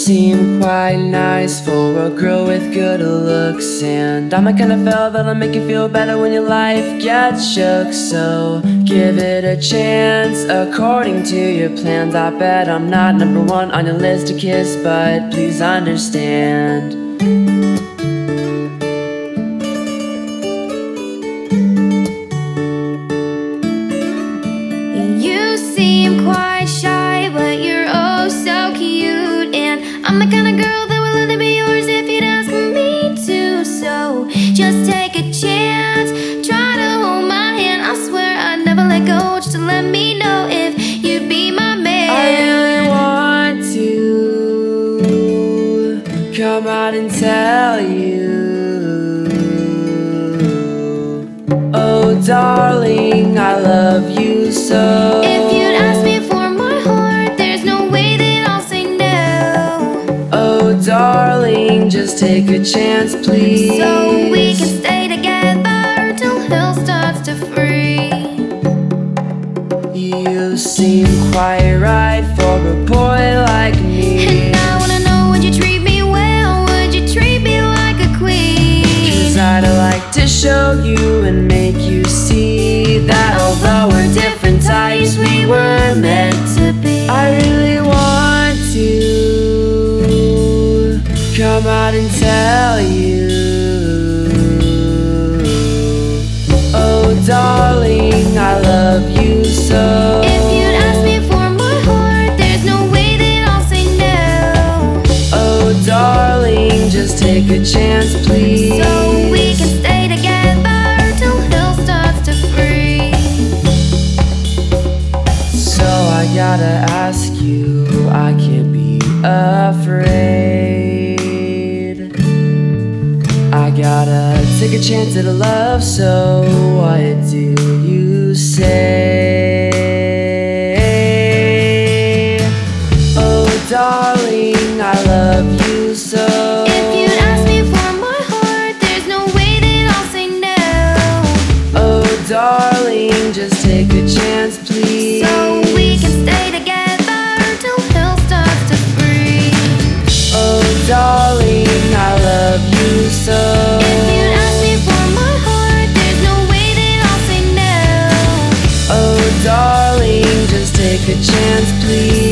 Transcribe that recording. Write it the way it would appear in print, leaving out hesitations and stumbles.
seem quite nice for a girl with good looks, and I'm the kind of fella that'll make you feel better when your life gets shook. So give it a chance according to your plans. I bet I'm not number one on your list to kiss, but please understand. You seem quite shy, but you're oh so cute, and I'm the kind of girl that would love to be yours if you'd ask me to. So just take a chance, try to hold my hand. I swear I'd never let go, just to let me know if you'd be my man. I really want to come out and tell you, oh darling, I love you so. If you'd ask me for my heart, there's no way that I'll say no. Oh darling, just take a chance please, so we can stay together till hell starts to freeze. You seem quite right for a boy like me, And I wanna know, would you treat me well? Would you treat me like a queen? 'Cause I'd like to show you and make you see that although we're different types, we were meant to be. I really want to come out and tell you, oh darling, I love you so. If you'd ask me for my heart, there's no way that I'll say no. Oh darling, just take a chance please, so we can stay together till hell starts to freeze. So I gotta ask you, I can't be afraid. I gotta take a chance at a love, so what do you say? Oh darling, I love you so. If you'd ask me for my heart, there's no way that I'll say no. Oh darling, just take a chance please, so we can stay together till hell starts to freeze. oh darling, I love you so. If you'd ask me for my heart, there's no way that I'll say no. Oh darling, just take a chance please.